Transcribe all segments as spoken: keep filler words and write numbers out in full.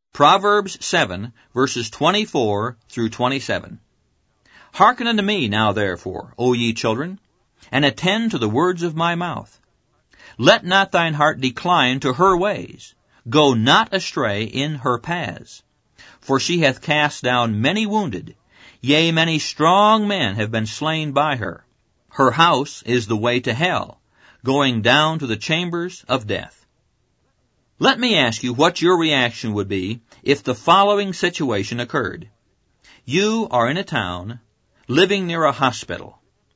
Proverbs seven, verses twenty-four through twenty-seven. Hearken unto me now therefore, O ye children, and attend to the words of my mouth. Let not thine heart decline to her ways. Go not astray in her paths. For she hath cast down many wounded, yea, many strong men have been slain by her. Her house is the way to hell, going down to the chambers of death. Let me ask you what your reaction would be if the following situation occurred. You are in a town, living near a hospital.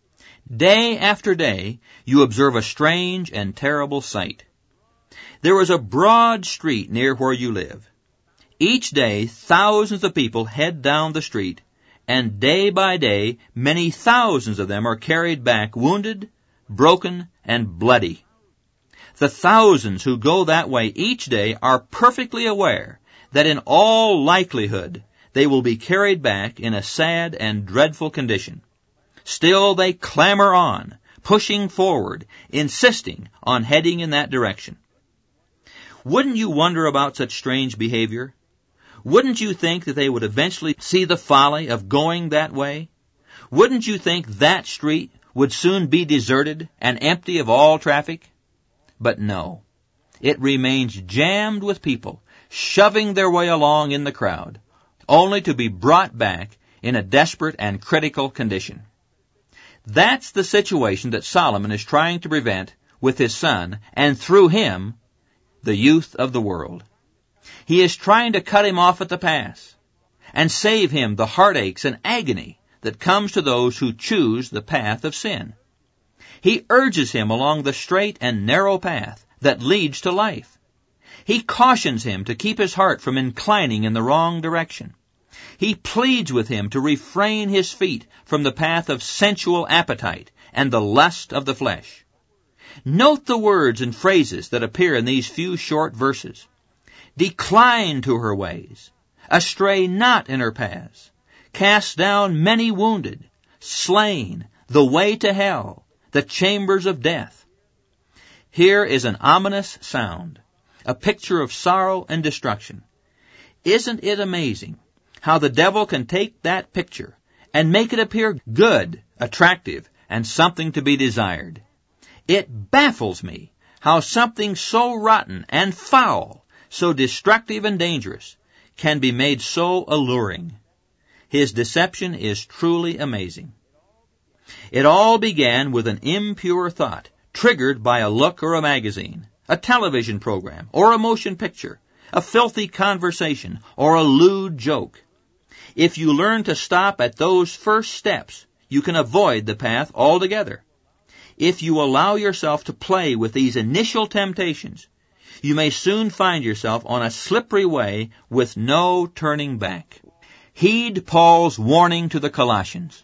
Day after day, you observe a strange and terrible sight. There is a broad street near where you live. Each day, thousands of people head down the street, and day by day, many thousands of them are carried back wounded, broken, and bloody. The thousands who go that way each day are perfectly aware that in all likelihood they will be carried back in a sad and dreadful condition. Still they clamor on, pushing forward, insisting on heading in that direction. Wouldn't you wonder about such strange behavior? Wouldn't you think that they would eventually see the folly of going that way? Wouldn't you think that street would soon be deserted and empty of all traffic? But no, it remains jammed with people, shoving their way along in the crowd, only to be brought back in a desperate and critical condition. That's the situation that Solomon is trying to prevent with his son, and through him, the youth of the world. He is trying to cut him off at the pass and save him the heartaches and agony that comes to those who choose the path of sin. He urges him along the straight and narrow path that leads to life. He cautions him to keep his heart from inclining in the wrong direction. He pleads with him to refrain his feet from the path of sensual appetite and the lust of the flesh. Note the words and phrases that appear in these few short verses. Decline to her ways, astray not in her paths, cast down many wounded, slain, the way to hell, the chambers of death. Here is an ominous sound, a picture of sorrow and destruction. Isn't it amazing how the devil can take that picture and make it appear good, attractive, and something to be desired? It baffles me how something so rotten and foul, so destructive and dangerous, can be made so alluring. His deception is truly amazing. It all began with an impure thought, triggered by a look or a magazine, a television program, or a motion picture, a filthy conversation, or a lewd joke. If you learn to stop at those first steps, you can avoid the path altogether. If you allow yourself to play with these initial temptations, you may soon find yourself on a slippery way with no turning back. Heed Paul's warning to the Colossians.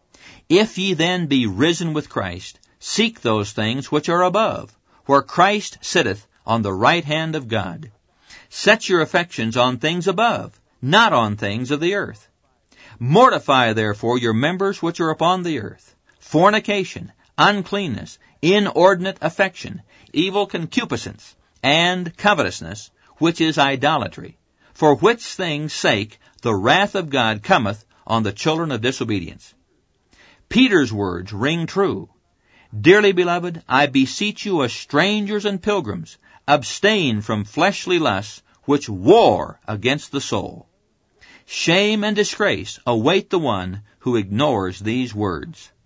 If ye then be risen with Christ, seek those things which are above, where Christ sitteth on the right hand of God. Set your affections on things above, not on things of the earth. Mortify therefore your members which are upon the earth, fornication, uncleanness, inordinate affection, evil concupiscence, and covetousness, which is idolatry, for which things' sake the wrath of God cometh on the children of disobedience. Peter's words ring true. Dearly beloved, I beseech you as strangers and pilgrims, abstain from fleshly lusts which war against the soul. Shame and disgrace await the one who ignores these words.